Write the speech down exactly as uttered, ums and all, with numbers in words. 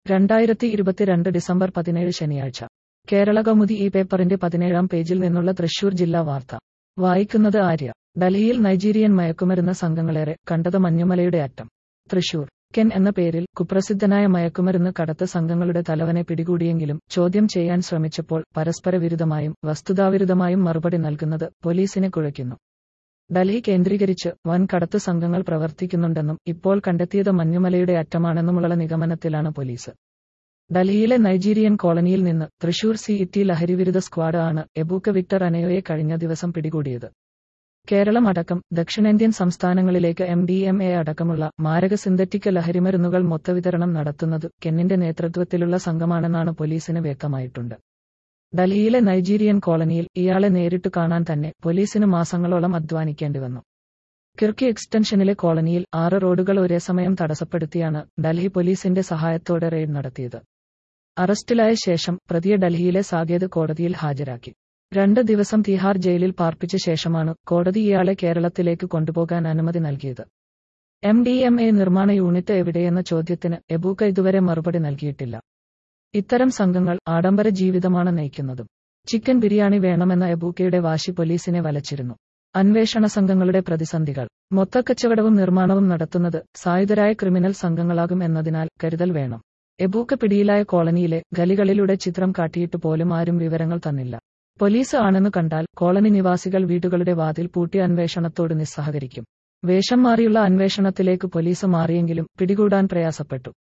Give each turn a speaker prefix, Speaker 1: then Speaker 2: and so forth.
Speaker 1: രണ്ടായിരത്തി ഇരുപത്തിരണ്ട് ഡിസംബർ പതിനേഴ് ശനിയാഴ്ച. കേരളകൗമുദി ഈ പേപ്പറിന്റെ പതിനേഴാം പേജിൽ നിന്നുള്ള തൃശൂർ ജില്ലാ വാർത്ത. വായിക്കുന്നത് ആര്യ. ഡൽഹിയിൽ നൈജീരിയൻ മയക്കുമരുന്ന് സംഘങ്ങളേറെ കണ്ടത് മഞ്ഞുമലയുടെ അറ്റം. തൃശൂർ. കെൻ എന്ന പേരിൽ കുപ്രസിദ്ധനായ മയക്കുമരുന്ന് കടത്ത് സംഘങ്ങളുടെ തലവനെ പിടികൂടിയെങ്കിലും ചോദ്യം ചെയ്യാൻ ശ്രമിച്ചപ്പോൾ പരസ്പര വിരുദ്ധമായും വസ്തുതാവിരുദ്ധമായും മറുപടി നൽകുന്നത് പോലീസിനെ കുഴയ്ക്കുന്നു. ഡൽഹി കേന്ദ്രീകരിച്ച് വൻ കടത്ത് സംഘങ്ങൾ പ്രവർത്തിക്കുന്നുണ്ടെന്നും ഇപ്പോൾ കണ്ടെത്തിയത് മഞ്ഞുമലയുടെ അറ്റമാണെന്നുമുള്ള നിഗമനത്തിലാണ് പോലീസ്. ഡൽഹിയിലെ നൈജീരിയൻ കോളനിയിൽ നിന്ന് തൃശൂർ സി ഇറ്റി ലഹരിവിരുദ്ധ സ്ക്വാഡ് ആണ് എബൂക്ക വിക്ടർ അനയോയെ കഴിഞ്ഞ ദിവസം പിടികൂടിയത്. കേരളം അടക്കം ദക്ഷിണേന്ത്യൻ സംസ്ഥാനങ്ങളിലേക്ക് എം ഡി എം എ അടക്കമുള്ള മാരക സിന്തറ്റിക് ലഹരിമരുന്നുകൾ മൊത്തവിതരണം നടത്തുന്നത് കെന്നിന്റെ നേതൃത്വത്തിലുള്ള സംഘമാണെന്നാണ് പോലീസിന് വ്യക്തമായിട്ടുണ്ട്. ഡൽഹിയിലെ നൈജീരിയൻ കോളനിയിൽ ഇയാളെ നേരിട്ട് കാണാൻ തന്നെ പോലീസിന് മാസങ്ങളോളം അധ്വാനിക്കേണ്ടിവന്നു. കിർക്കി എക്സ്റ്റൻഷനിലെ കോളനിയിൽ ആറ് റോഡുകൾ ഒരേ സമയം തടസ്സപ്പെടുത്തിയാണ് ഡൽഹി പോലീസിന്റെ സഹായത്തോടെ റെയ്ഡ് നടത്തിയത്. അറസ്റ്റിലായ ശേഷം പ്രതിയെ ഡൽഹിയിലെ സാകേത് കോടതിയിൽ ഹാജരാക്കി. രണ്ട് ദിവസം തിഹാർ ജയിലിൽ പാർപ്പിച്ച ശേഷമാണ് കോടതി ഇയാളെ കേരളത്തിലേക്ക് കൊണ്ടുപോകാൻ അനുമതി നൽകിയത്. എം ഡി എം എ നിർമ്മാണ യൂണിറ്റ് എവിടെയെന്ന ചോദ്യത്തിന് എബൂക്ക ഇതുവരെ മറുപടി നൽകിയിട്ടില്ല. ഇത്തരം സംഘങ്ങൾ ആഡംബര ജീവിതമാണ് നയിക്കുന്നതും. ചിക്കൻ ബിരിയാണി വേണമെന്ന എബൂക്കയുടെ വാശി പോലീസിനെ വലച്ചിരുന്നു. അന്വേഷണ സംഘങ്ങളുടെ പ്രതിസന്ധികൾ. മൊത്തക്കച്ചവടവും നിർമ്മാണവും നടത്തുന്നത് സായുധരായ ക്രിമിനൽ സംഘങ്ങളാകും എന്നതിനാൽ കരുതൽ വേണം. എബൂക്ക പിടിയിലായ കോളനിയിലെ ഗലികളിലൂടെ ചിത്രം കാട്ടിയിട്ട് പോലും ആരും വിവരങ്ങൾ തന്നില്ല. പോലീസ് ആണെന്ന് കണ്ടാൽ കോളനി നിവാസികൾ വീടുകളുടെ വാതിൽ പൂട്ടി അന്വേഷണത്തോട് നിസ്സഹകരിക്കും. വേഷം മാറിയുള്ള അന്വേഷണത്തിലേക്ക് പോലീസ് മാറിയെങ്കിലും പിടികൂടാൻ പ്രയാസപ്പെട്ടു.